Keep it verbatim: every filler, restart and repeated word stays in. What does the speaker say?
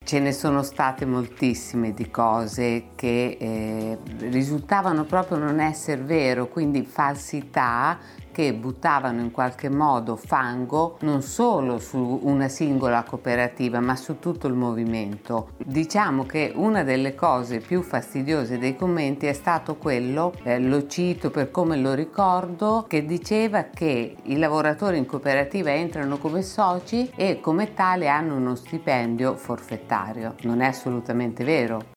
Ce ne sono state moltissime di cose che eh, risultavano proprio non essere vero, quindi falsità che buttavano in qualche modo fango non solo su una singola cooperativa ma su tutto il movimento. Diciamo che una delle cose più fastidiose dei commenti è stato quello, eh, lo cito per come lo ricordo, che diceva che i lavoratori in cooperativa entrano come soci e come tale hanno uno stipendio forfettario. Non è assolutamente vero.